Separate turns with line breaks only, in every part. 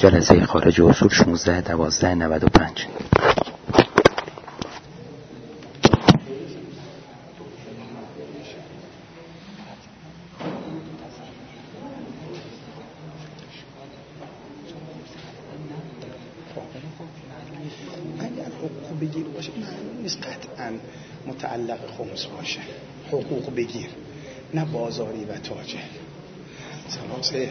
جلسه خارج اصول 16/12/95.
اگر حقوق بگیر باشه معلوم نیست قطعا متعلق خمس باشه. حقوق بگیر، نه بازاری و تاجر. سلام سه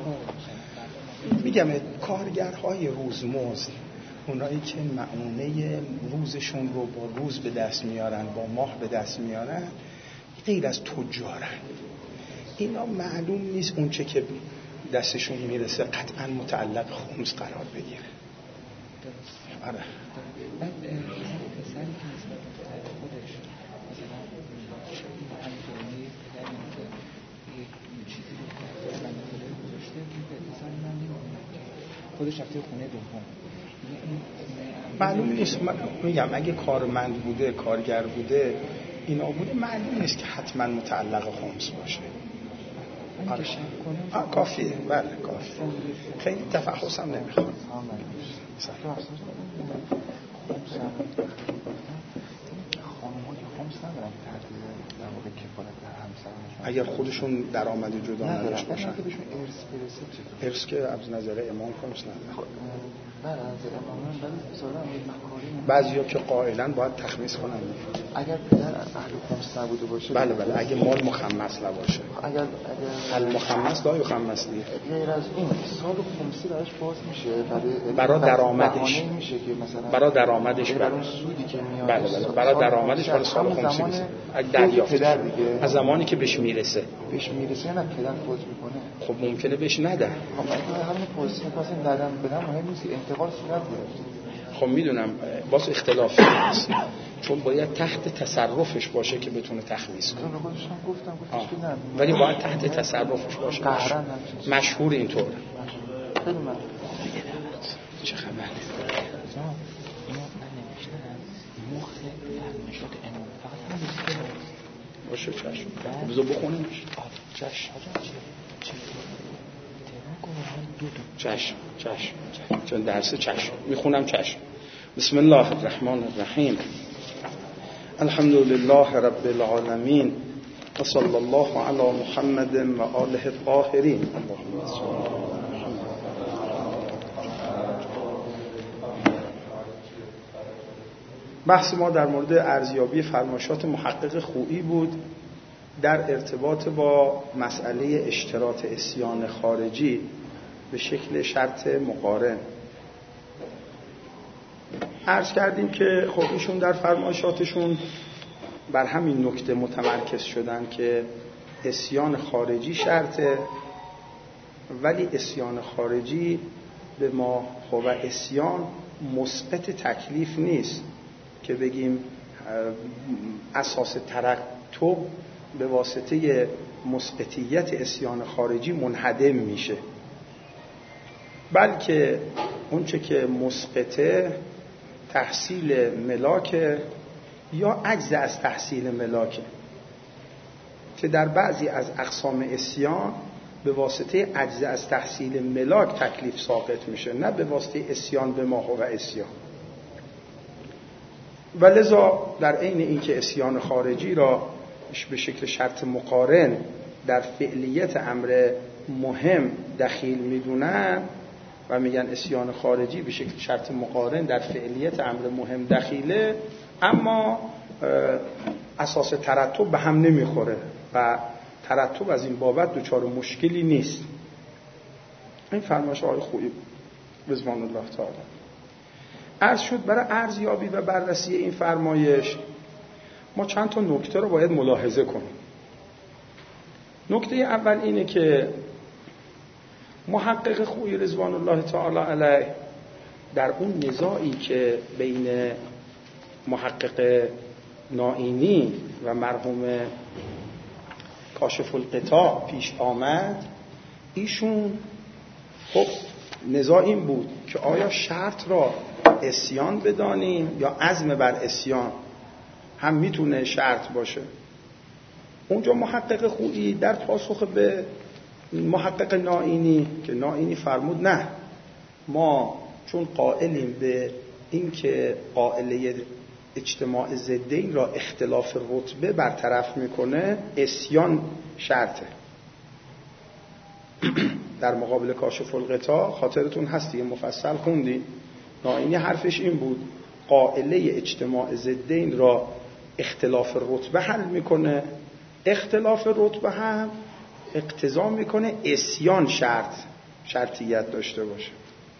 میگم کارگرهای روزمزد، اونایی که معونه روزشون رو با روز به دست میارن، با ماه به دست میارن، غیر از تجارن، اینا معلوم نیست اون چه که دستشون میرسه قطعا متعلق خمس قرار بگیره. آره.
بعد پسری که نسبت به خودش مثلا همینطوری پدر یک چیزی رو کرده من پدر گذاشته که اتصال من نمیدونم که خودش رفته خونه دوم.
معلوم نیست. من میگم اگه کارمند بوده، کارگر بوده، اینا بوده، معلوم نیست که حتما متعلق خمس باشه. آره. کافیه. بله کافیه. خیلی تفحص هم نمیخواد. اگر خودشون درآمد جدا نداشته باشن، ارث که از نظر امام خمس نداره. بعضیا که قائلن باید تخمیس کنن.
اگر پدر اهل خمس نبوده باشه،
بله اگه مال مخمس نباشه، اگر المخمس لا یخمس دیگه،
غیر از این سال خمسی براش باز میشه
برای درآمدش،
میشه که مثلا
برای درآمدش،
برای اون سودی که میاد،
بله برای درآمدش برای سال خمسی میشه. اگه دریافت از زمانی که بهش میرسه نه
پدر فوت میکنه،
خب ممکنه بهش نده.
همین پوزیشن پاس دادن بدن مهم نیست، انتقال صورت گرفته.
خب میدونم باز اختلافی هست، چون باید تحت تصرفش باشه که بتونه تخمیس کنه.
گفتم
ولی باید تحت تصرفش باشه. مشهور اینطور.
خیلی من
چه خبره؟
اینا ننوشتن مخ فرمایشات امام، فقط همین
باشه. چشم بذار بخونیمش. چشم چون درس چشم میخونم. چشم. بسم الله الرحمن الرحیم. الحمد لله رب العالمین و صلی الله علی محمد و آله الطاهرین. بحث ما در مورد ارزیابی فرمایشات محقق خویی بود در ارتباط با مسئله اشتراط عصیان خارجی به شکل شرط مقارن. عرض کردیم که خب ایشون در فرمایشاتشون بر همین نکته متمرکز شدن که عصیان خارجی شرطه، ولی عصیان خارجی به ما هو عصیان مثبت تکلیف نیست که بگیم اساس ترتب به واسطه مثبتیت عصیان خارجی منهدم میشه، بلکه اونچه که مثبته تحصیل ملاک یا عجز از تحصیل ملاک، که در بعضی از اقسام عصیان به واسطه عجز از تحصیل ملاک تکلیف ساقط میشه، نه به واسطه عصیان به ما هو عصیان. و لذا در عین اینکه عصیان خارجی را به شکل شرط مقارن در فعلیت امر مهم دخیل میدونن و میگن عصیان خارجی به شکل شرط مقارن در فعلیت امر مهم دخیله، اما اساس ترتب به هم نمیخوره و ترتب از این بابت دچار مشکلی نیست. این فرمایش آقای خویی رضوان الله تعالی. عرض شد برای ارزیابی و بررسی این فرمایش ما چند تا نکته رو باید ملاحظه کنیم. نکته اول اینه که محقق خویی رضوان الله تعالی علیه در اون نزاعی که بین محقق نائینی و مرحوم کاشف القطاع پیش آمد، ایشون خب نزاع این بود که آیا شرط را عصیان بدانیم یا عزم بر عصیان هم میتونه شرط باشه. اونجا محقق خویی در پاسخ به محقق نائینی که نائینی فرمود نه، ما چون قائلیم به این که قائله اجتماع ضدین را اختلاف رتبه برطرف میکنه، عصیان شرطه. در مقابل کاشف الغطا خاطرتون هست دیگه، مفصل خوندیم، نائینی حرفش این بود قائله اجتماع ضدین را اختلاف رتبه حل میکنه، اختلاف رتبه هم اقتضا میکنه عصیان شرطیت داشته باشه.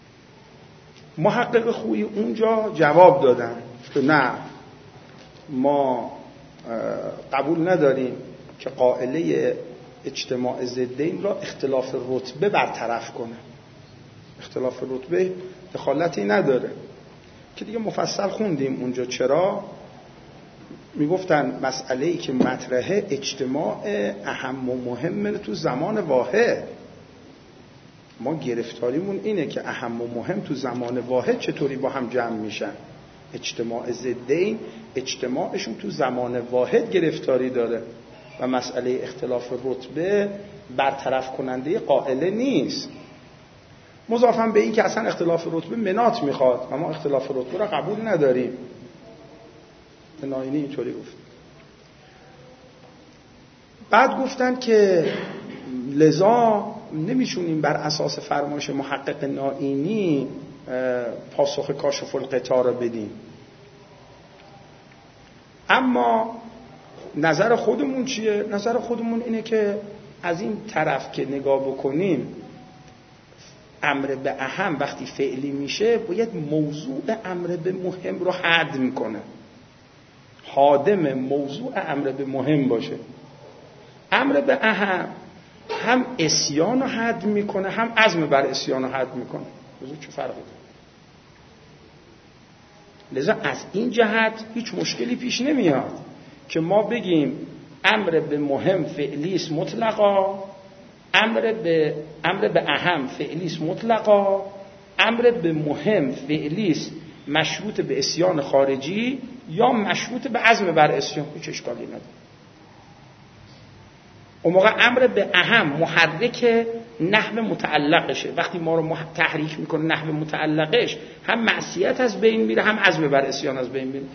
محقق خویی اونجا جواب دادن که نه، ما قبول نداریم که قائله اجتماع ضدین را اختلاف رتبه برطرف کنه. اختلاف رتبه دخالتی نداره که دیگه مفصل خوندیم اونجا. چرا؟ میگفتن مسئله‌ای که مطرحه اجتماع اهم و مهم تو زمان واحد. ما گرفتاریمون اینه که اهم و مهم تو زمان واحد چطوری با هم جمع میشن. اجتماع ضدین اجتماعشون تو زمان واحد گرفتاری داره و مسئله اختلاف رتبه برطرف کننده قائله نیست. مضافاً به این که اصلا اختلاف رتبه منات میخواد و ما اختلاف رتبه را قبول نداریم. نائینی اینطوری گفت. بعد گفتن که لذا نمیشونیم بر اساس فرمایش محقق نائینی پاسخ کاشف الغطا را بدیم. اما نظر خودمون چیه؟ نظر خودمون اینه که از این طرف که نگاه بکنیم، امر به اهم وقتی فعلی میشه باید موضوع امر به مهم رو حد میکنه، حادم موضوع امر به مهم باشه. امر به اهم هم عصیان رو حد میکنه، هم عزم بر عصیان رو حد میکنه. چه فرقی داره؟ لذا از این جهت هیچ مشکلی پیش نمیاد که ما بگیم امر به مهم فعلی است مطلقا، امر به اهم فعلی است مطلقا، امر به مهم فعلی است مشروط به عصیان خارجی یا مشروط به عزم بر عصیان. هیچ اشکالی نداره. اون موقع امر به اهم محرک نحو متعلقشه. وقتی ما رو تحریک میکنه نحو متعلقش، هم معصیت از بین میره، هم عزم بر عصیان از بین میره.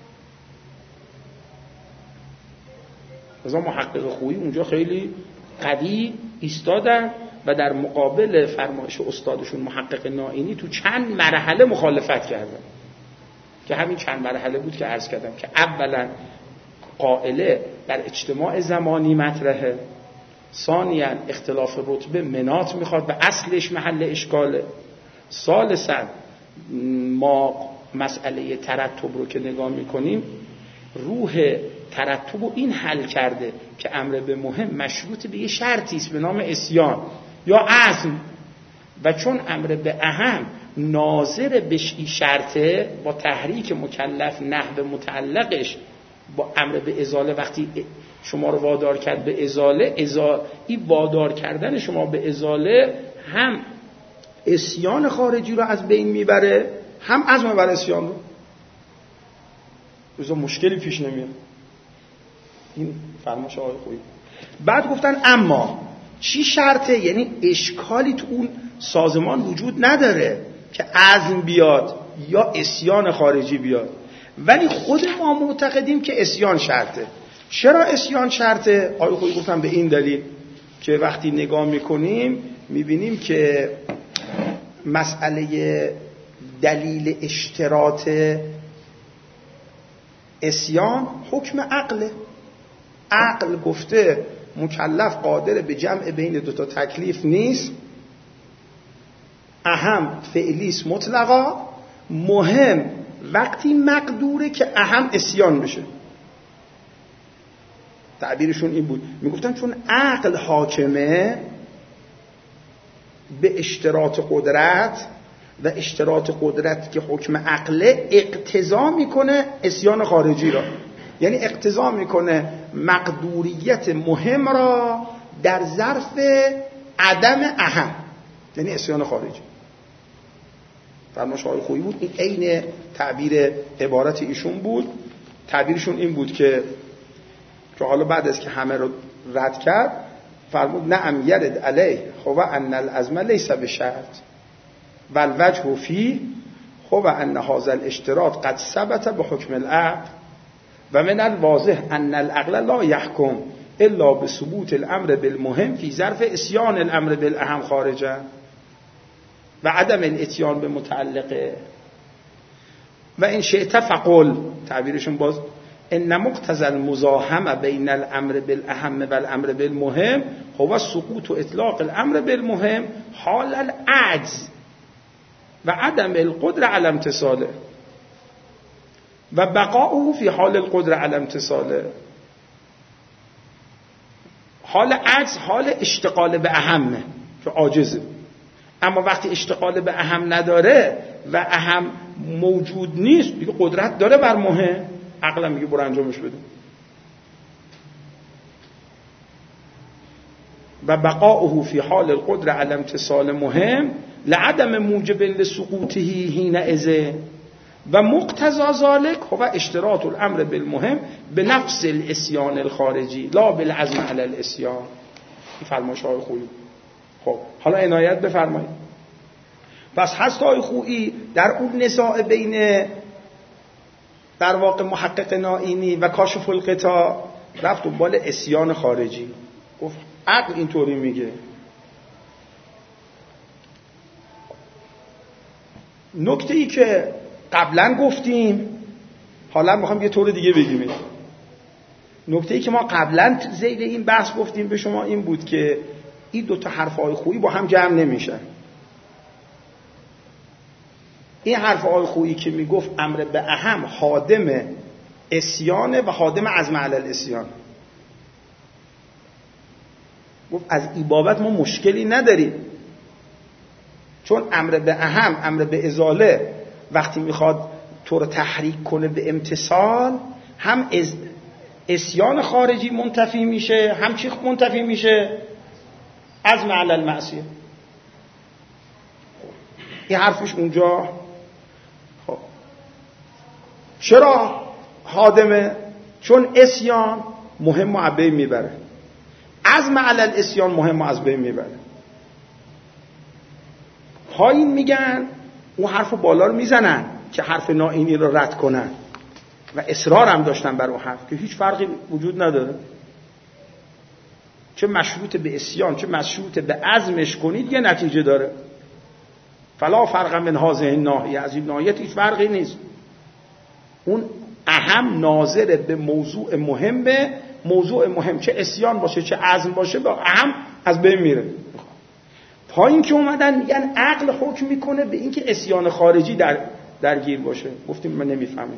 مثلا محقق خویی اونجا خیلی قوی ایستادن و در مقابل فرمایش استادشون محقق نائینی تو چند مرحله مخالفت کردن که همین چند مرحله بود که عرض کردم که اولا قائله در اجتماع زمانی مطرحه، ثانیاً اختلاف رتبه منات میخواد و اصلش محل اشکاله، ثالثاً ما مسئله ترتب رو که نگاه میکنیم روح ترتب رو این حل کرده که امر به مهم مشروط به یه شرطی است به نام عصیان یا عزم، و چون امر به اهم ناظر به این شرطه با تحریک مکلف نحو متعلقش با امر به ازاله، وقتی شما رو وادار کرد به ازاله، این وادار کردن شما به ازاله هم عصیان خارجی رو از بین میبره، هم عزم بر عصیان رو. روزا مشکلی پیش نمیاد. این فرمایش آقای خویی. بعد گفتن اما چی شرطه؟ یعنی اشکالی تو اون سازمان وجود نداره که عزم بیاد یا عصیان خارجی بیاد، ولی خود ما معتقدیم که عصیان شرطه. چرا عصیان شرطه؟ آقای خویی گفتن به این دلیل که وقتی نگاه میکنیم میبینیم که مسئله دلیل اشتراط عصیان حکم عقله. عقل گفته مکلف قادر به جمع بین دوتا تکلیف نیست، اهم فعلیست مطلقا، مهم وقتی مقدوره که اهم عصیان بشه. تعبیرشون این بود، میگفتن چون عقل حاکمه به اشتراط قدرت و اشتراط قدرت که حکم عقله اقتضا میکنه عصیان خارجی را، یعنی اقتضا میکنه مقدوریت مهم را در ظرف عدم اهم، یعنی عصیان خارجی. فرمایش آقای خویی بود، این عین تعبیر عبارت ایشون بود. تعبیرشون این بود که حالا بعد از که همه رو رد کرد فرمود نعم یرد علیه خو ان العزم لیس بشرط. و الوجه فی هو ان هذا الاشتراط قد ثبت بحکم العقل و من الواضح ان العقل لا يحكم الا بثبوت الامر بالمهم في ظرف اسیان الامر بالاهم خارجا و عدم الاتیان به متعلقه. و این شئت فقل، تعبیرشون باز، ان مقتضى المزاحمه بین الامر بالاهم و الامر بالمهم هو سقوط و اطلاق الامر بالمهم حال العجز و عدم القدره على امتثاله و بقاؤه فی حال القدره على امتثاله. حال عجز حال اشتغال به اهمه که عاجزه، اما وقتی اشتغال به اهم نداره و اهم موجود نیست دیگه قدرت داره بر مهم، عقل میگه برو انجامش بده. و بقاؤه فی حال القدره علی امتثال مهم لعدم موجب لسقوطه حینئذ و مقتضی ذلک هو اشتراط الامر بالمهم به نفس الاسیان الخارجی لا بالعزم علی الاسیان. این فرمایش های خویی. خب حالا عنایت بفرمایید. پس هست های خویی در اون نزاع بین در واقع محقق نائینی و کاشف الغطا رفت دنبال اسیان خارجی، گفت عقل اینطوری میگه. نکته ای که قبلا گفتیم حالا میخوام یه طور دیگه بگیم. نکته ای که ما قبلا ذیل این بحث گفتیم به شما این بود که این دوتا حرفهای خویی با هم جمع نمیشن. این حرفهای خویی که میگفت امر به اهم خادم اسیانه و خادم عزم علی الاسیان، گفت از این بابت ما مشکلی نداریم، چون امر به اهم امر به ازاله وقتی میخواد تو رو تحریک کنه به امتثال هم اسیان خارجی منتفی میشه، هم چی منتفی میشه؟ عزم علی المعصیه. این حرفش اونجا. خب چرا خادمه؟ چون اسیان مهم و از بین میبره، عزم علی الاسیان مهم و از بین میبره. پایین میگن اون حرف بالا رو میزنن که حرف نائینی رو رد کنن و اصرار هم داشتن بر اون حرف که هیچ فرقی وجود نداره، چه مشروط به اسیان چه مشروط به عزمش کنید یه نتیجه داره. فلا فرق من هذه الناحیه، از این ناحیه هیچ فرقی نیست. اون اهم ناظر به موضوع مهمه، موضوع مهم چه اسیان باشه چه عزم باشه با اهم از بین میره. پایین که اومدن میگن عقل حکم میکنه به اینکه اسیان خارجی درگیر باشه. گفتیم من نمیفهمم.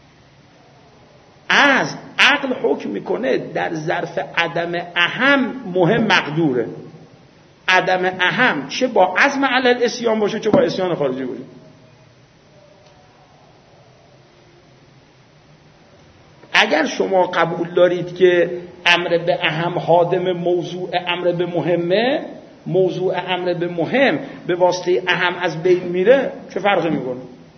از عقل حکم میکنه در ظرف عدم اهم مهم مقدوره، عدم اهم چه با عزم علی الاسیان باشه چه با اسیان خارجی باشه. اگر شما قبول دارید که امر به اهم خادم موضوع امر به مهمه، موضوع امر به مهم به واسطه اهم از بین میره، چه فرقی میکنه؟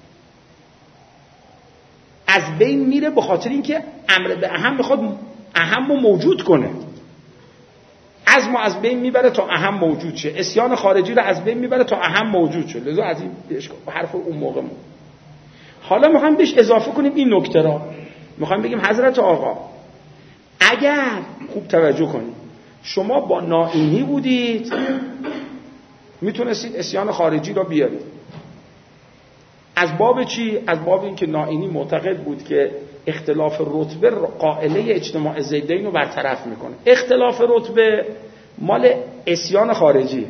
از بین میره به خاطر اینکه امر به اهم میخواد اهم رو موجود کنه. عزم از بین میبره تا اهم موجود شه، اسیان خارجی رو از بین میبره تا اهم موجود شه. لذا از این حرف اون موقع حالا میخوام بهش اضافه کنیم این نکته را. میخوام بگیم حضرت آقا اگر خوب توجه کنید شما با نائینی بودید میتونستید اسیان خارجی را بیارید. از باب چی؟ از باب این که نائینی معتقد بود که اختلاف رتبه قائله اجتماع ضدین رو برطرف میکنه. اختلاف رتبه مال اسیان خارجی.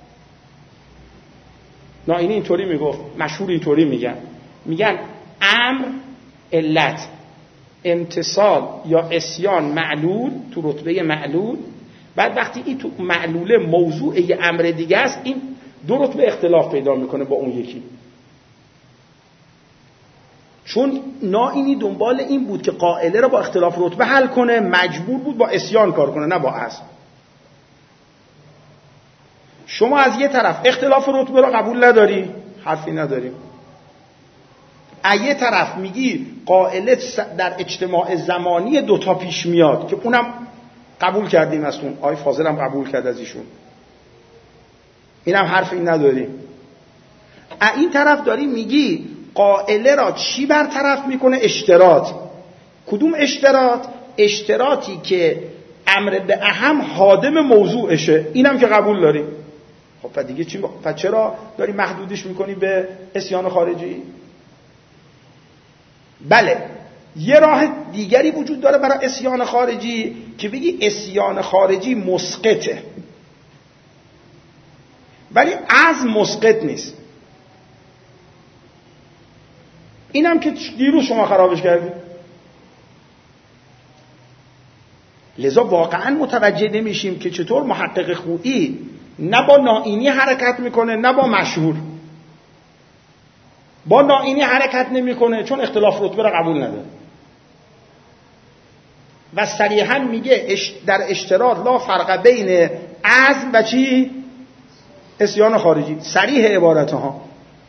نائینی اینطوری میگفت، مشهور اینطوری میگن امر علت، امتصال یا اسیان معلول تو رتبه معلول. بعد وقتی این تو معلوله موضوع یه امر دیگه است، این دو رتبه اختلاف پیدا میکنه با اون یکی. چون نائینی دنبال این بود که قائله رو با اختلاف رتبه حل کنه، مجبور بود با اسیان کار کنه نه با عزم. شما از یه طرف اختلاف رتبه رو قبول نداری، حرفی نداریم. از یه طرف میگی قائله در اجتماع زمانی دوتا پیش میاد که اونم قبول کردیم از اون، آقای فاضل هم قبول کرد از ایشون، اینم حرفی نداریم. این طرف داری میگی قائله را چی برطرف میکنه؟ اشتراط. کدوم اشتراط؟ اشتراطی که امر به اهم حادم موضوعشه. اینم که قبول داری. خب پس دیگه چی؟ پس چرا داری محدودش میکنی به عصیان خارجی؟ بله، یه راه دیگری وجود داره برای عصیان خارجی که بگی عصیان خارجی مسقطه، ولی عزم مسقط نیست. اینم که دیروز شما خرابش کردید. لذا واقعا متوجه نمیشیم که چطور محقق خویی نه با نائینی حرکت میکنه نه با مشهور. با نائینی حرکت نمیکنه چون اختلاف رتبه را قبول نداره و صریحا میگه در اشتراط لا فرق بین عزم و چی؟ عصیان خارجی. صریح عبارتها.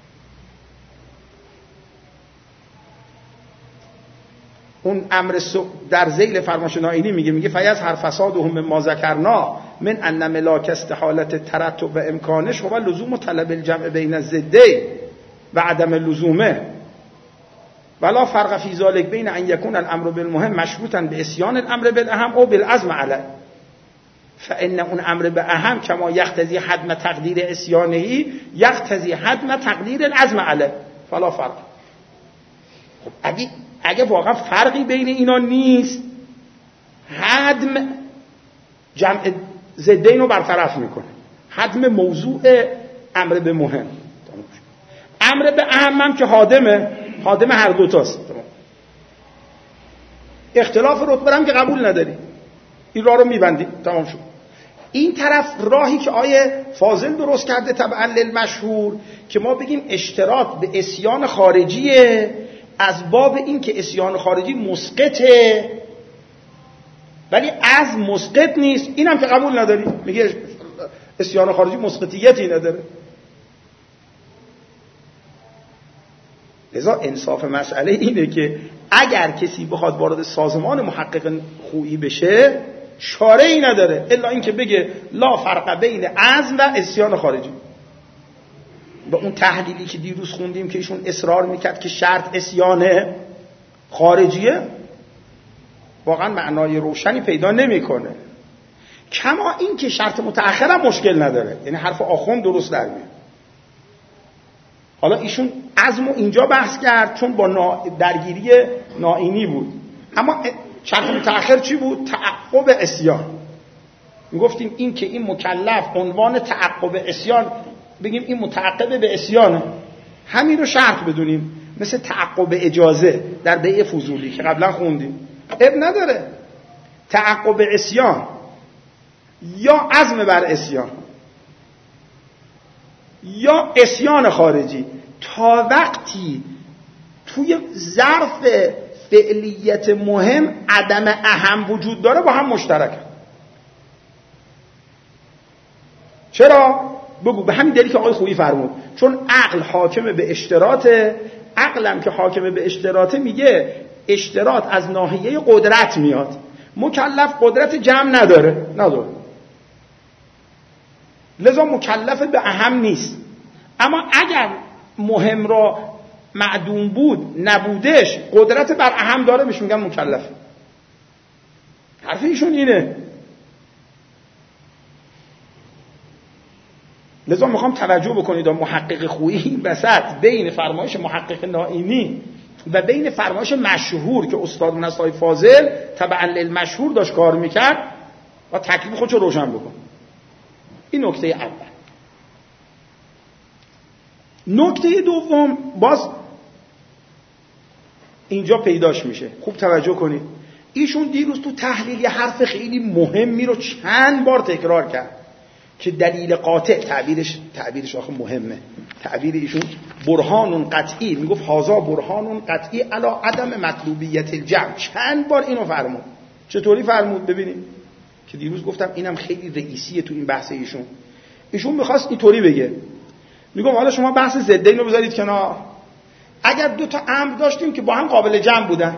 اون امر در ذیل فرمایش نائینی میگه فیظهر فسادهم ما ذکرنا من ان ملاک استحالت ترتب و امکانش هو لزوم طلب الجمع بین الضدین و عدم لزومه ولا فرق فی ذلک بین ان یکون الامر بالمهم مشروطا بعصیان الامر بالاهم او بالعزم علیه فان اون امر به اهم کما یقتضی حتم تقدیر عصیانه یقتضی حتم تقدیر العزم علیه فلا فرق. خب اگه واقعا فرقی بین اینا نیست، حتم جمع ضدین رو برطرف میکنه. حتم موضوع امر به مهم. امر به اهم هم که حادم هر دوتاست. اختلاف رتبه هم که قبول نداری. این راه رو میبندی. تمام شد. این طرف راهی که آیه فاضل درست کرده تبعا للمشهور که ما بگیم اشتراط به عصیان خارجیه از باب این که عصیان خارجی مسقطه ولی از مسقط نیست. اینم که قبول نداری. میگه عصیان خارجی مسقطیتی نداره. لذا انصاف مسئله اینه که اگر کسی بخواد وارد سازمان محقق خویی بشه چاره‌ای نداره الا اینکه بگه لا فرق بین عزم و عصیان خارجی. به اون تحلیلی که دیروز خوندیم که ایشون اصرار میکرد که شرط عصیان خارجیه واقعا معنای روشنی پیدا نمیکنه. کما این که شرط متأخر هم مشکل نداره، یعنی حرف آخوند درست در میاد. حالا ایشون عزمو اینجا بحث کرد چون با درگیری نائینی بود، اما شرط متأخر چی بود؟ تعقب عصیان. میگفتیم این که این مکلف عنوان تعقب عصیان بگیم این متعقب به عصیانه، همین رو شرط بدونیم، مثل تعقب اجازه در بیع فضولی که قبلا خوندیم. اب نداره تعقب عصیان یا عزم بر عصیان یا عصیان خارجی تا وقتی توی ظرف فعلیت مهم عدم اهم وجود داره با هم مشترکه. چرا؟ بگو. به همین دلیلی که آقای خویی فرمود چون عقل حاکم به اشتراطه، عقلم که حاکم به اشتراطه میگه اشتراط از ناحیه قدرت میاد، مکلف قدرت جمع نداره لذا مکلف به اهم نیست. اما اگر مهم را معدوم بود نبودش قدرت بر اهم داره میشه میگن مکلف. حرف ایشون اینه. لذا میخوام توجه بکنید محقق خویی وسط بین فرمایش محقق نائینی و بین فرمایش مشهور که استاد نصای فاضل تبعا للمشهور داشت کار میکرد و تکلیف خودشو روشن بکن. این نکته اول. نکته دوم باز اینجا پیداش میشه. خوب توجه کنید. ایشون دیروز تو تحلیل یه حرف خیلی مهمی رو چند بار تکرار کرد که دلیل قاطع، تعبیرش آخه مهمه، تعبیر ایشون برهان قطعی، میگفت هازا برهان قطعی علی عدم مطلوبیت الجمع. چند بار اینو فرمود. چطوری فرمود؟ ببینید که دیروز گفتم اینم خیلی رئیسیه تو این بحث ایشون میخواست اینطوری بگه، میگم حالا شما بحث ضدین رو بذارید کنار، اگر دو تا امر داشتیم که با هم قابل جمع بودن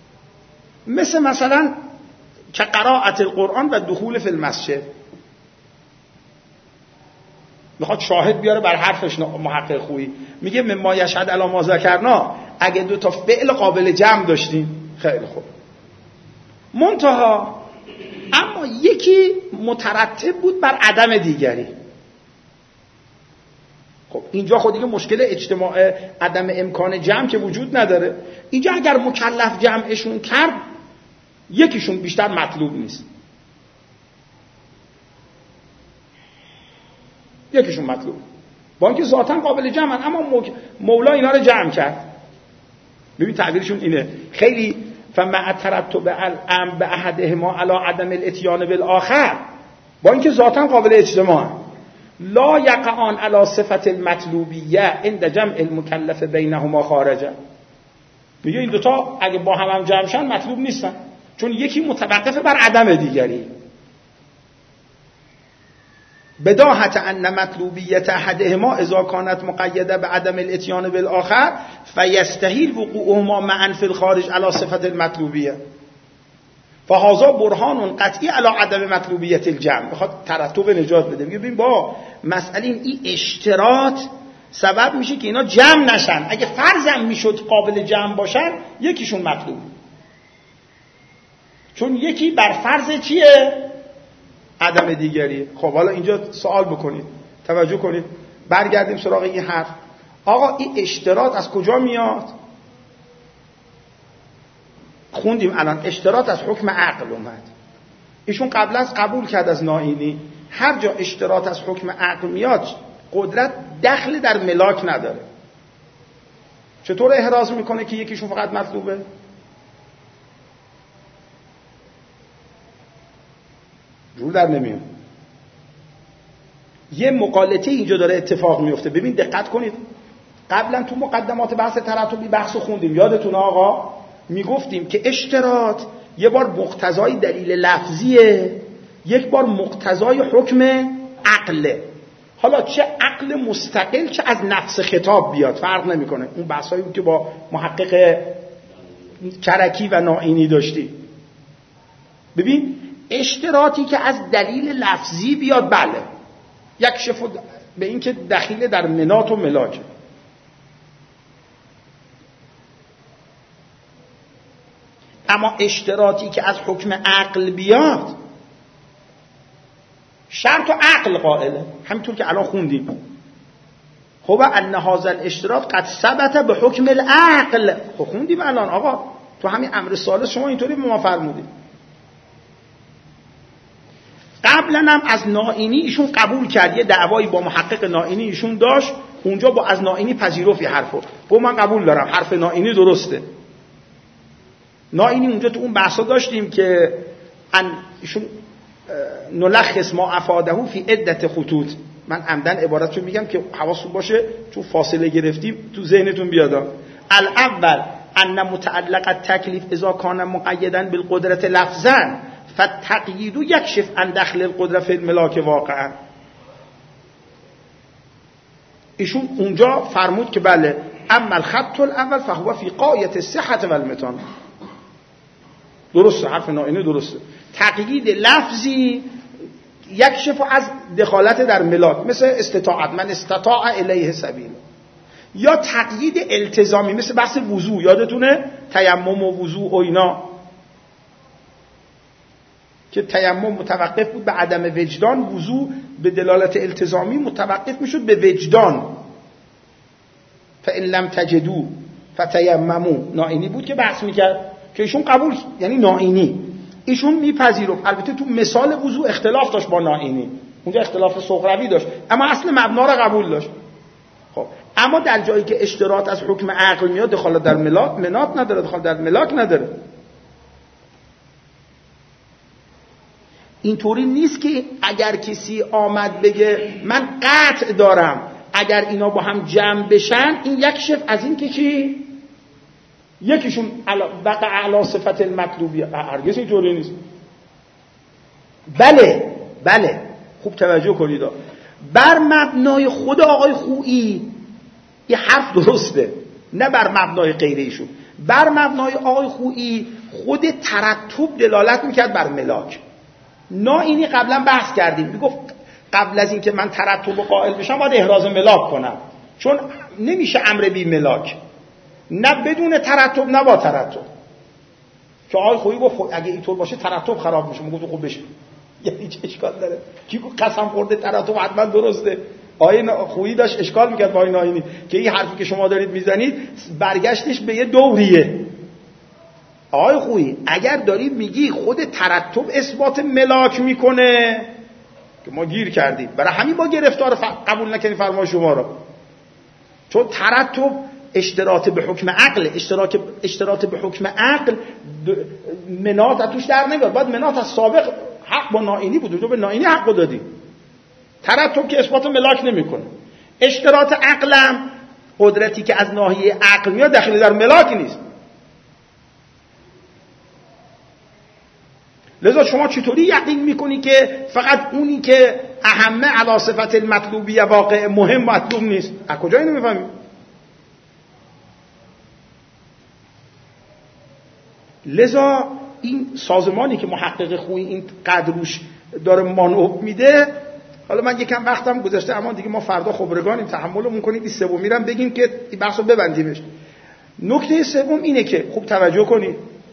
مثلا که قرائت القرآن و دخول فی المسجد، میخواد شاهد بیاره بر حرفش محقق خویی. میگه مما یشهد علی ما ذکرنا، اگه دو تا فعل قابل جمع داشتیم خیلی خوب، منتها اما یکی مترتب بود بر عدم دیگری. خب اینجا خود دیگه مشکل اجتماع عدم امکان جمع که وجود نداره. اینجا اگر مکلف جمعشون کرد یکیشون بیشتر مطلوب نیست، یکیشون مطلوب، با اینکه ذاتاً قابل جمعن، اما مولا اینا رو جمع کرد. ببین تعبیرشون اینه خیلی فمع ترتب الامر به احدهما علی عدم الاتیان بالآخر، با اینکه ذاتاً قابل اجتماع، لا یقعان علی صفت المطلوبیه عند جمع المکلف بینهما خارجه. میگه این دوتا اگه با هم جمع شن مطلوب نیستن، چون یکی متوقف بر عدم دیگری. بداهت ان مطلوبیت احدهما اذا كانت مقیده بعدم الاتیان بالآخر فیستحیل وقوعهما معا فی الخارج علی صفت المطلوبیه، فهذا برهان قطعی علی عدم مطلوبیت الجمع. بخواد ترتب نجات بده، میگه ببین با مسئله این اشتراط سبب میشه که اینا جمع نشن. اگه فرضم میشد قابل جمع باشن یکیشون مطلوب، چون یکی بر فرض چیه؟ عدم دیگری. خب حالا اینجا سوال بکنید، توجه کنید، برگردیم سراغ این حرف. آقا این اشتراط از کجا میاد؟ خوندیم الان اشتراط از حکم عقل اومد. ایشون قبل از قبول کرد از نائینی هر جا اشتراط از حکم عقل میاد قدرت دخل در ملاک نداره. چطور احراز میکنه که یکیشون فقط مطلوبه؟ جور در نمیاد. یه مقالطه اینجا داره اتفاق میفته. ببین دقت کنید، قبلا تو مقدمات بحث ترتبی بحث خوندیم، یادتون آقا میگفتیم که اشتراط یه بار مقتضای دلیل لفظیه، یک بار مقتضای حکم عقله. حالا چه عقل مستقل چه از نفس خطاب بیاد فرق نمیکنه. اون بحثایی بود که با محقق کرکی و نائینی داشتی. ببین اشتراطی که از دلیل لفظی بیاد بله یک شفت به این که دخیل در منات و ملاکه. اما اشتراطی که از حکم عقل بیاد شرط و عقل قائله، همینطور که الان خوندیم. خب ان هذا الاشتراط قد ثبت به حکم العقل. خب خوندیم الان آقا تو همین امر ثالث شما اینطوری به ما فرمودید. قبلا هم از نائینی ایشون قبول کرد، یه دعوایی با محقق نائینی ایشون داشت، اونجا با از نائینی پذیرفت یه حرفو، گفت من قبول دارم حرف نائینی درسته. نائینی اونجا تو اون بحثا داشتیم که ایشون نلخص ما افاده فی عدت خطوط. من عمدن عبارتشو میگم که حواستون باشه چون فاصله گرفتیم تو ذهنتون بیاد. الاول ان متعلق التکلیف اذا کان مقیدا بالقدرت لفظا فالتقیید یکشف عن دخل القدرت فی الملاک واقعا. ایشون اونجا فرمود که بله اما الخط الاول فهو فی غایة الصحة والمتانة. درسته، حرف نائینی درسته. تقیید لفظی یکشف از دخالت در ملاک، مثل استطاعت من استطاع الیه سبیل، یا تقیید التزامی مثل بحث وضو، یادتونه تیمم و وضو و اینا که تیمم متوقف بود به عدم وجدان، وضو به دلالت التزامی متوقف میشد به وجدان. فإن لم تجدوا فتیمموا. نائینی بود که بحث میکرد که ایشون قبول، یعنی نائینی ایشون میپذیرفت. البته تو مثال وضو اختلاف داشت با نائینی، اونجا اختلاف سغروی داشت، اما اصل مبنا رو قبول داشت. خب اما در جایی که اشتراط از حکم عقل میاد دخالت در منات نداره، دخالت در ملاک نداره. اینطوری نیست که اگر کسی آمد بگه من قطع دارم اگر اینا با هم جمع بشن این یک شف از این که چی؟ یکیشون وقع علی صفت المطلوبیه. هرگز اینطوری نیست. بله خوب توجه کنید، بر مبنای خود آقای خویی یه حرف درسته، نه بر مبنای غیر ایشون. بر مبنای آقای خویی خود ترتب دلالت میکرد بر ملاک. نائینی قبلا بحث کردیم، میگفت قبل از اینکه من ترتب قائل بشم باید احراز ملاک کنم، چون نمیشه امر بی ملاک، نه بدون ترتب نه با ترتب. که آقای خویی گفت اگه اینطور باشه ترتب خراب میشه، میگه خوب بشه، یعنی چه اشکال داره؟ کی قسم خورده ترتب حتما درسته؟ آقای خویی داشت اشکال میکرد با این آیینی که این حرفی که شما دارید میزنید برگشتش به یه دوریه. آقای خویی اگر داری میگی خود ترتب اثبات ملاک میکنه که ما گیر کردیم، برای همین ما گرفتار قبول نکنیم فرمان شما رو، چون ترتب اشتراط به حکم عقل، اشتراط به حکم عقل منات از توش در نمیاد، باید منات از سابق حق با نائینی بود، تو به نائینی حق دادی، ترتب که اثبات ملاک نمیکنه. اشتراط عقلم قدرتی که از ناحیه عقل میاد داخل در ملاک نیست. لذا شما چطوری یقین میکنی که فقط اونی که اهمه علی صفت المطلوبی واقع مهم مطلوب نیست؟ از کجا اینو میفهمی؟ لذا این سازمانی که محقق خویی این قدر روش داره مانور میده، حالا من یکم وقتم گذشته اما دیگه ما فردا خبرگانیم، تحملمون کنید این سومی رو بگیم که این بحثو ببندیمش. نکته سوم اینه که خوب توجه کنید،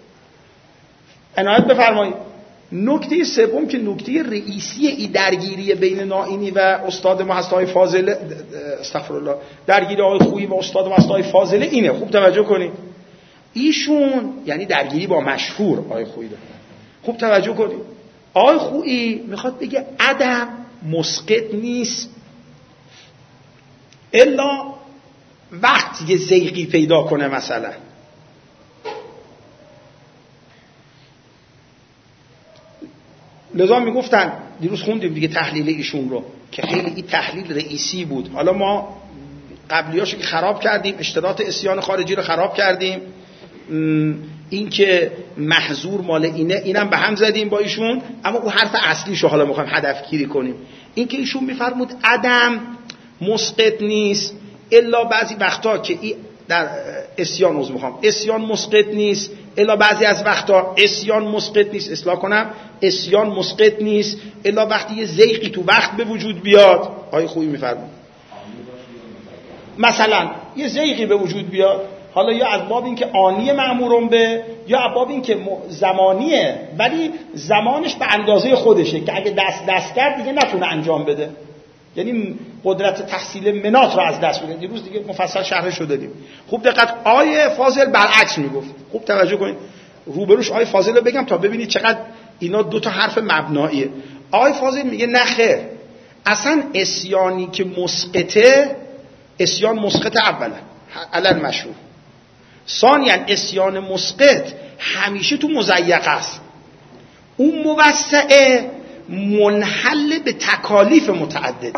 عنایت بفرمایید. نکته سوم که نکته رئیسی ای درگیری بین نائینی و استاد ما هست های فاضله، استغفرالله، درگیری های خویی و استاد ما هست های فاضله اینه، خوب توجه کنید. ایشون یعنی درگیری با مشهور آقای خویی داره. خوب توجه کنید. آقای خویی میخواد بگه عدم مسقط نیست الا وقتی یه زیغی پیدا کنه. مثلا لذا میگفتن دیروز خوندیم دیگه تحلیل ایشون رو که خیلی این تحلیل رئیسی بود. حالا ما قبلیاشو که خراب کردیم، اشتراط عصیان خارجی رو خراب کردیم، این که محظور مال اینه اینم به هم زدیم با ایشون، اما اون حرف اصلیشو حالا میخوایم هدف گیری کنیم. این که ایشون میفرمود عدم مسقط نیست الا بعضی وقتا که در عصیان عصیان مسقط نیست الا بعضی از وقتا عصیان مسقط نیست، اصلاح کنم، عصیان مسقط نیست الا وقتی یه زیغی تو وقت به وجود بیاد. آقای خویی میفرمود مثلا یه زیغی به وجود بیاد، حالا یا از باب این که آنی مأمورون به، یا از باب این که زمانیه ولی زمانش به اندازه خودشه که اگه دست کرد دیگه نتونه انجام بده، یعنی قدرت تحصیل منات رو از دست بده. دیروز دیگه مفصل شرحش رو دادیم. خوب دقت، آیه فاضل برعکس میگفت. خوب توجه کنید، روبروش آیه فاضل رو بگم تا ببینید چقدر اینا دو تا حرف مبناییه. آیه فاضل میگه نه خیر، اصلا عصیانی که مسقطه، عصیان مسقط اولا علل مشروع، ثانیاً عصیان مسقط همیشه تو مضیق است، اون موسعه منحل به تکالیف متعدده.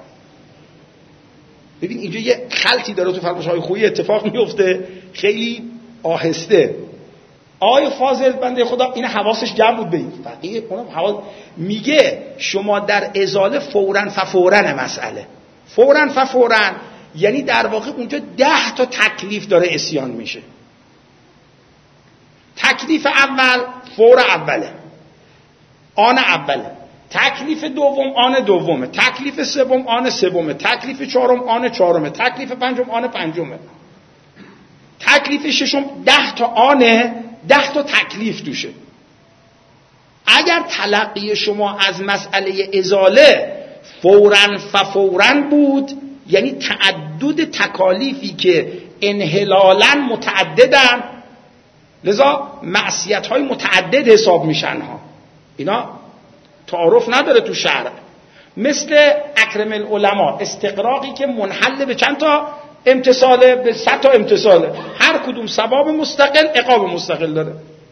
ببین اینجا یه خلطی داره تو فرمایش‌های خویی اتفاق میفته خیلی آهسته. آقای فاضل بنده خدا این حواسش جمع بود به این فقیه، اونم حواس میگه شما در ازاله فوراً فوراً مسئله، فوراً فوراً یعنی در واقع اونجا 10 تا تکلیف داره عصیان میشه. تکلیف اول فور اوله، آن اوله، تکلیف دوم آن دومه، تکلیف سوم آن سومه، تکلیف چهارم آن چهارمه، تکلیف پنجم آن پنجمه، تکلیف ششم 10 تا آنه، 10 تا تکلیف توشه. اگر تلقی شما از مسئله ازاله فوراً بود، یعنی تعدد تکالیفی که انحلالاً متعددن، لذا معصیت‌های متعدد حساب میشن ها، اینا تعارف نداره تو شرع. مثل اکرم العلماء، استقراقی که منحل به چند تا امتصاله، به 100 تا امتصاله، هر کدوم ثواب مستقل عقاب مستقل داره.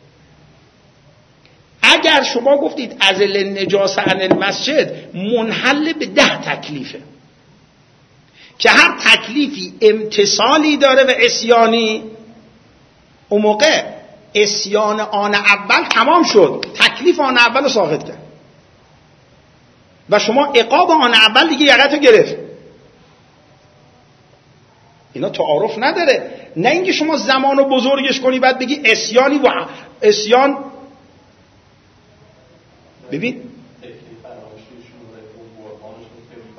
اگر شما گفتید ازل النجاسه عن المسجد، منحل به 10 تکلیفه که هر تکلیفی امتصالی داره و عصیانی، اون موقع عصیان آن اول تمام شد، تکلیف آن اول رو ساقط کرد و شما عقاب آن اول دیگه یقتو گرفت. اینا تعارف نداره. نه اینکه شما زمان رو بزرگش کنی بعد بگی عصیانی و عصیان. ببین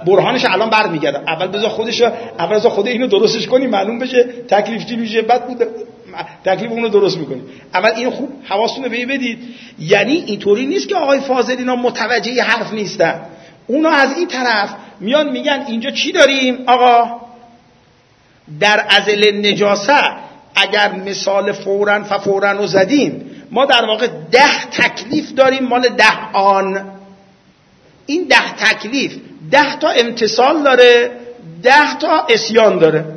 برهانش الان برمیگردم. اول بذار خود اینو درستش کنی معلوم بشه تکلیف چی میشه، بعد بود تکلیف اونو درست میکنی. اول اینو خوب حواستون رو بدید. یعنی اینطوری نیست که آقای فاضل اینا متوجه حرف نیستن. اونا از این طرف میان میگن اینجا چی داریم آقا؟ در ازل نجاسه اگر مثال فوراً رو زدیم، ما در واقع 10 تکلیف داریم مال 10 آن. این 10 تکلیف 10 تا امتثال داره، 10 تا عصیان داره.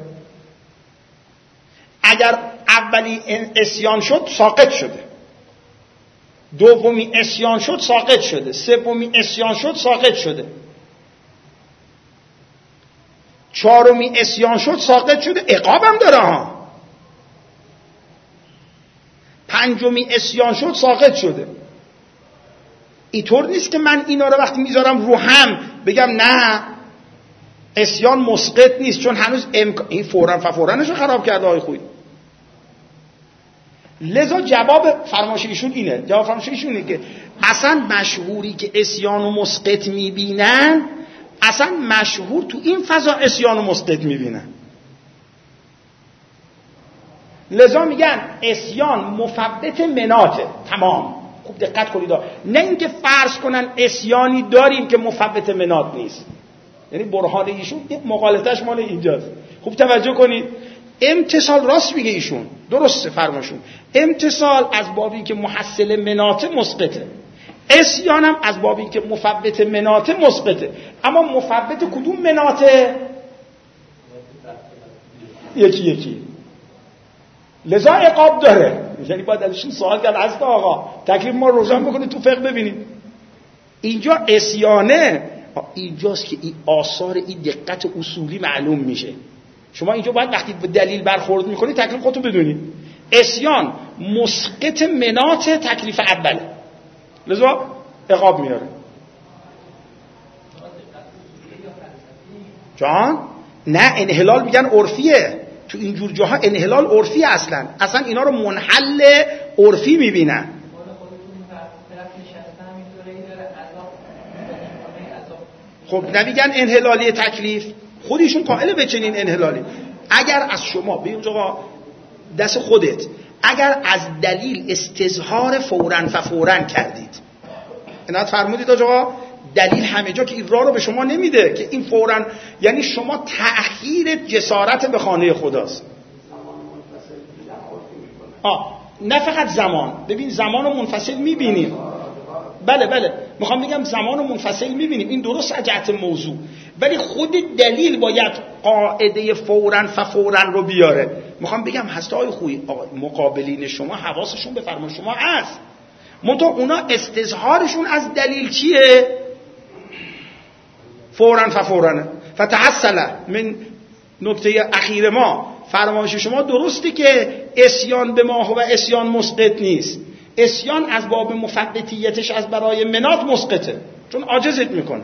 اگر اولی عصیان شد ساقط شده، دومی عصیان شد ساقط شده، سومی عصیان شد ساقط شده، چهارمی عصیان شد ساقط شده، عقابم داره ها. پنجمی عصیان شد ساقط شده. اینطور نیست که من اینا رو وقتی میذارم رو هم بگم نه عصیان مسقط نیست، چون هنوز این فورانش رو خراب کرده آقای خویی. لذا جواب فرمایش ایشون اینه، که اصلا مشهوری که عصیان و مسقط میبینن، اصلا مشهور تو این فضا عصیان و مسقط میبینن. لذا میگن عصیان مفوت مناته. تمام خوب دقت کنید، نه اینکه فرض کنن عصیانی داریم که مفوت منات نیست. یعنی برهان ایشون مقالطه‌اش مال اینجاست. خوب توجه کنید. امتصال راست میگه ایشون، درسته فرماشون. امتصال از بابی که محصل مناته مسقطه، عصیان هم از بابی که مفوت مناته مسقطه. اما مفوت کدوم مناته؟ یکی. لذا عقاب داره. یعنی باید ازشون سوال کرد از آقا تکلیف ما روشن بکنید تو فقه ببینید. اینجا عصیانه، اینجاست که این آثار این دقت اصولی معلوم میشه. شما اینجا باید وقتی به دلیل برخورد میکنید تکلیف خودتون بدونید. عصیان مسقط منات تکلیف اوله، لذا عقاب میاره. جان؟ نه، انحلال میگن عرفیه. تو اینجور جاها انحلال عرفی اصلا اینا رو منحل عرفی میبینن. خب نمیگن انحلالی تکلیف، خودشون قائل به چنین انحلالی. اگر از شما به اونجا دست خودت اگر از دلیل استظهار فوراً کردید، اینات فرمودید آقا دلیل همه جا که این راه رو به شما نمیده که این فوراً، یعنی شما تأخیر جسارت به خانه خداست. نه فقط زمان، ببین زمان رو منفصل میبینیم. بله میخوام بگم زمان رو منفصل میبینیم، این درست از جهت موضوع، ولی خود دلیل باید قاعده فوراً رو بیاره. میخوام بگم هسته های خویی مقابلین شما حواسشون به فرمان شما هست، منتها اونا استظهارشون از دلیل چیه؟ فوراً. فتحصل من نکته اخیر ما فرمایش شما درسته که عصیان به ما و عصیان مسقط نیست. عصیان از باب مفوتیتش از برای منات مسقطه، چون عاجزت میکنه.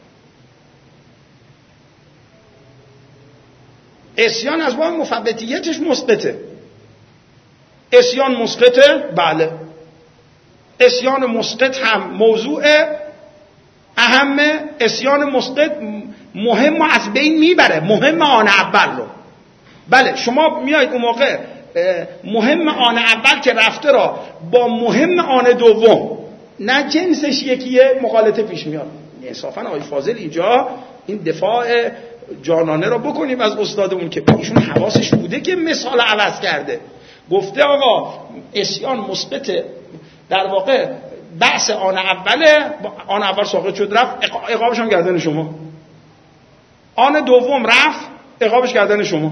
عصیان از باب مفوتیتش مسقطه. عصیان مسقطه، بله. عصیان مسقط هم موضوع اهمه. عصیان مسقط مهم از بین میبره، مهم آن اول رو. بله شما میایید اون موقع مهم آن اول که رفته را با مهم آن دوم، نه جنسش یکیه، مغالطه پیش میاد. انصافا آقای فاضل اینجا این دفاع جانانه را بکنیم از استادمون که ایشون حواسش بوده که مثال عوض کرده. گفته آقا عصیان مسقطه، در واقع بحث آن اوله، آن اول ساقط شد رفت، عقابش هم گردن شما. آن دوم رفت، عقابش گردن شما.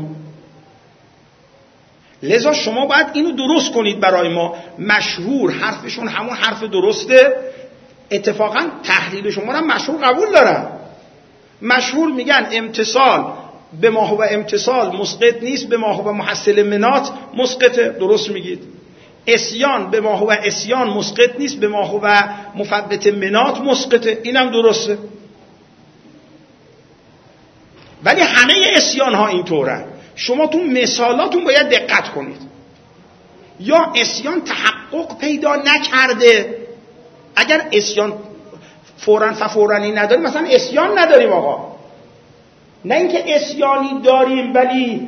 لذا شما باید اینو درست کنید برای ما. مشهور حرفشون همون حرف درسته. اتفاقا تحلیل شما رو مشهور قبول دارن. مشهور میگن امتصال به ما هو امتصال مسقط نیست، به ما هو محصل منات مسقطه. درست میگید. عصیان به ما هو عصیان مسقط نیست، به ما هو مفوت منات مسقطه. اینم درسته. ولی همه عصیان ها اینطورن. شما تو مثالاتون باید دقت کنید. یا عصیان تحقق پیدا نکرده. اگر عصیان فوراً نداریم، مثلا عصیان نداریم آقا، نه اینکه عصیانی داریم ولی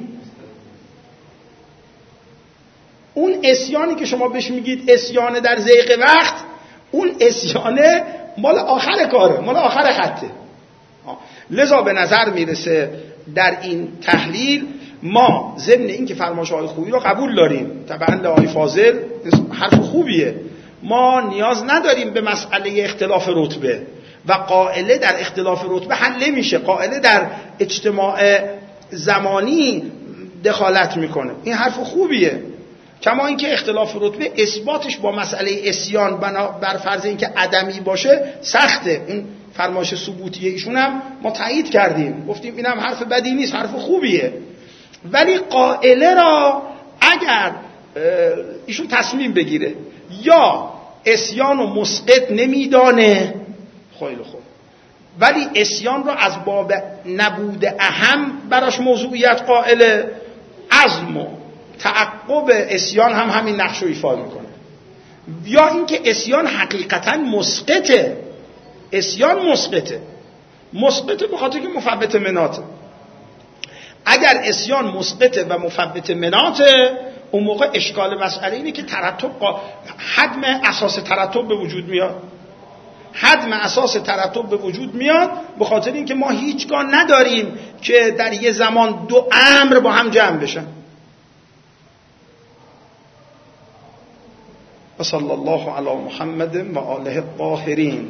اون عصیانی که شما بهش میگید عصیان در ضیق وقت، اون عصیانه مال آخر کاره، مال آخر خطه. لذا به نظر میرسه در این تحلیل ما ضمن این که فرمایش‌های خوبی رو قبول داریم، طبعا آقای فاضل حرف خوبیه، ما نیاز نداریم به مسئله اختلاف رتبه و قائله در اختلاف رتبه حل نمیشه، قائله در اجتماع زمانی دخالت میکنه. این حرف خوبیه. کما اینکه اختلاف رتبه اثباتش با مسئله عصیان بر فرض اینکه عدمی باشه سخته. اون فرمایش ثبوتی ایشون هم ما تایید کردیم، گفتیم اینم حرف بدی نیست، حرف خوبیه. ولی قائله را اگر ایشون تصمیم بگیره یا عصیان و مسقط نمیدانه، خیلی خوب، ولی عصیان را از باب نبود اهم براش موضوعیت قائله، عزم و تعقب عصیان هم همین نقش رو ایفا میکنه. یا اینکه عصیان حقیقتا مسقطه، عصیان مسقطه به خاطر که مفوت مناته. اگر عصیان مسقطه و مفوت مناته، اون موقع اشکال مسئله اینه که حدم اساس ترتب به وجود میاد. حدم اساس ترتب به وجود میاد به خاطر اینکه ما هیچگاه نداریم که در یه زمان دو امر با هم جمع بشن. و صلی الله علی محمد و آله الطاهرین.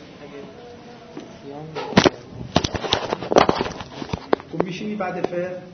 تو میشینی بعد فعل